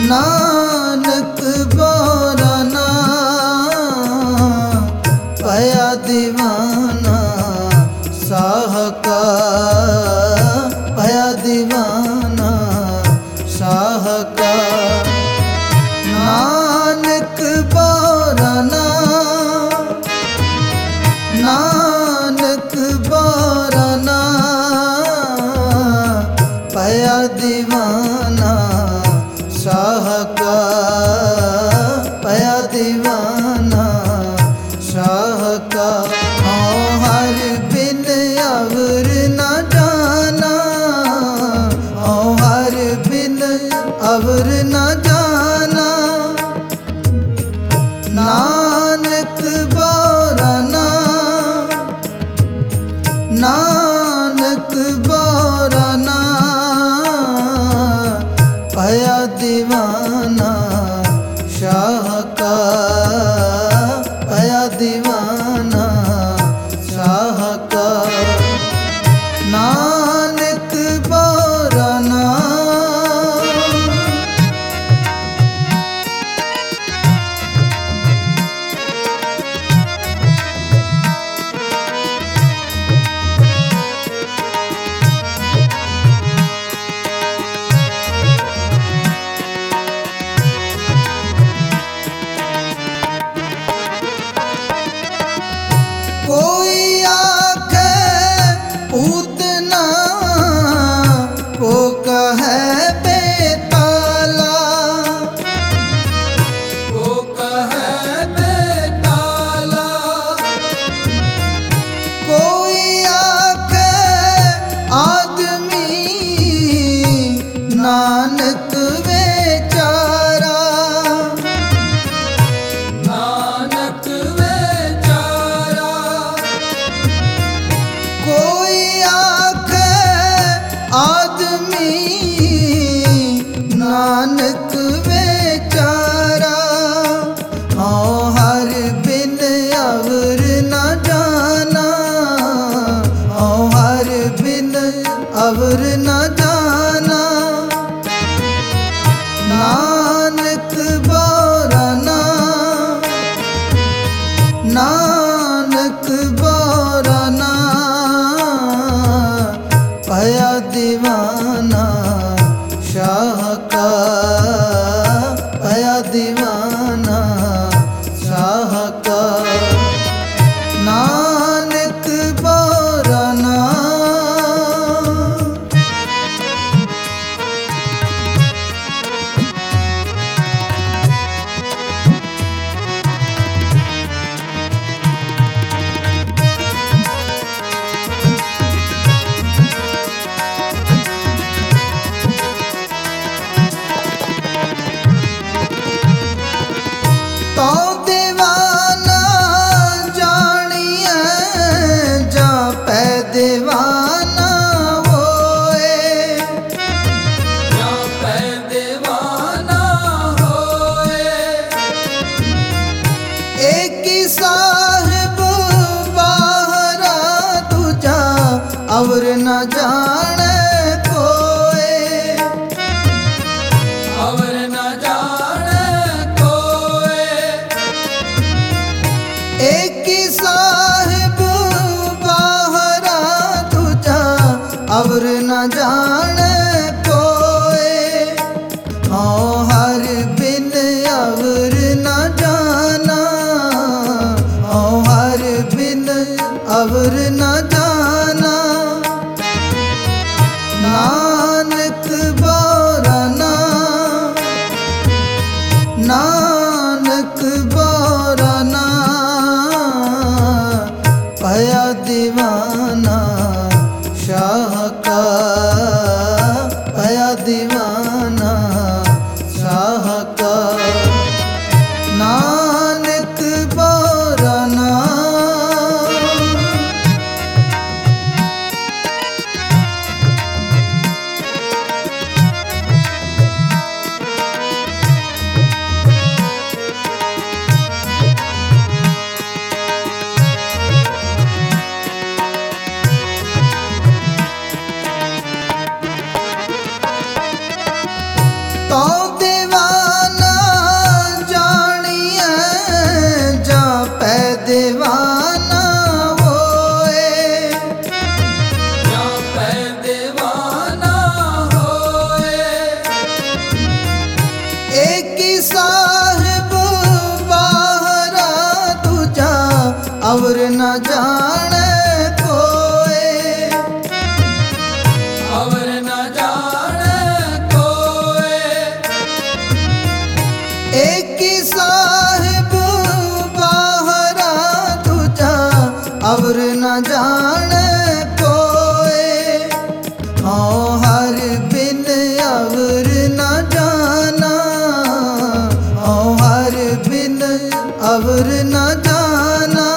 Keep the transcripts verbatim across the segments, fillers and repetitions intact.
नानक बोराना पया दीवाना साहका पया दीवाना साहका नानक बोराना नानक बोराना पया दीवाना साहका पया दीवाना साहका हर बिन अवर न जाना हर बिन अवर न जाना नानक बोराना नानक बोराना पया दीवाना साहका पया दीवाना साहका नानक बोराना। कोई आखे पूतना वो कहे बेताला वो कहे बेताला कोई आखे आदमी नानक बेचारा नानक बेचारा कोई आखे आदमी नानक बेचारा हाँ हर बिन अवर न जाना हाँ हर बिन अवर न जाना नानक बोराना नानक बोराना पया दीवाना साहका पया दीवाना साहका नानक बोराना। तो दीवाना जानिए जा पै दीवाना होए जा पै दीवाना होए एक ही साहिब बाहरा दूजा अवर न जाने कोए अवर न जाने एक ही साहिब बाहरा दूजा अवर न जाने कोए हाँ हर बिन अवर न जाना हाँ हर बिन अवर न जाना नानक बोराना नानक बोराना पया दीवाना साहका और न जाने कोई, और न जाने कोई। एक ही साहिब बाहरा तुझा और न जाने कोई। हाँ हर बिन और न जाना, हाँ हर बिन और न जाना।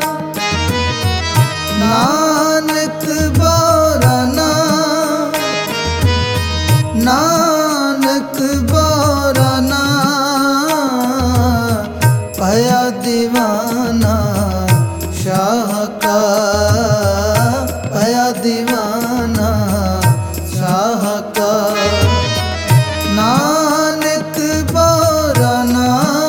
नानक बोराना, नानक बोराना, पया दीवाना शाह का, पया दीवाना शाह का। नानक बोराना।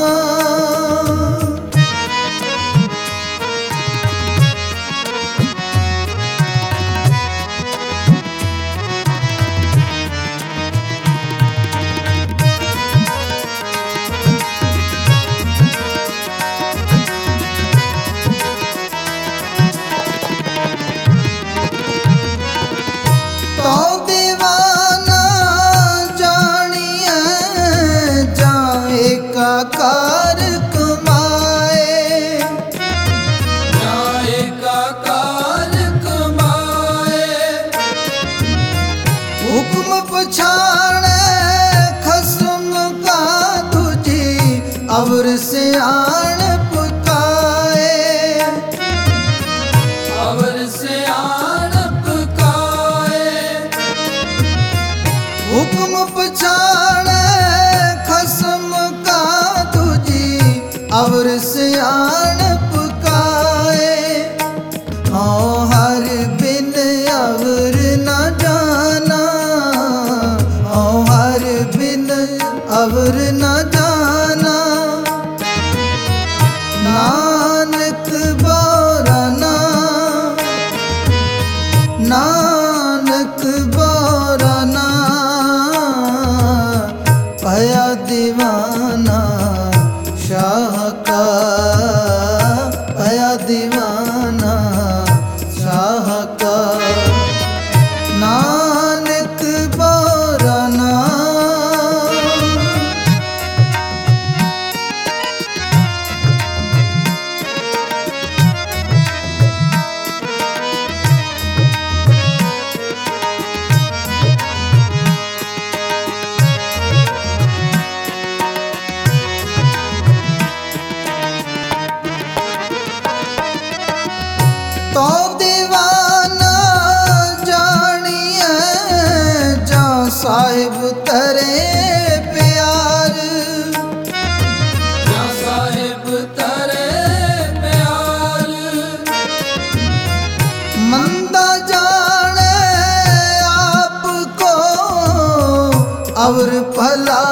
तो दीवाना जानिए जाए का कार कमाए, जाए का कार कमाए। हुक्म पछाड़े खस्म का तुझी और से आन पुकाए, और से आन पकाए। हुक्म पछाड़े खस्म का तुझी और से आन पुकाए। हाँ हर बिन और न जाना, हाँ हर बिन और न जाना। नानक बोराना, नानक बोराना, पया दीवाना शाह का, पया दीवाना शाह का। नानक बोराना। तो दीवाना जानिए जा साहिब तेरे प्यार, या साहिब तेरे प्यार। मंदा जाने आपको और भला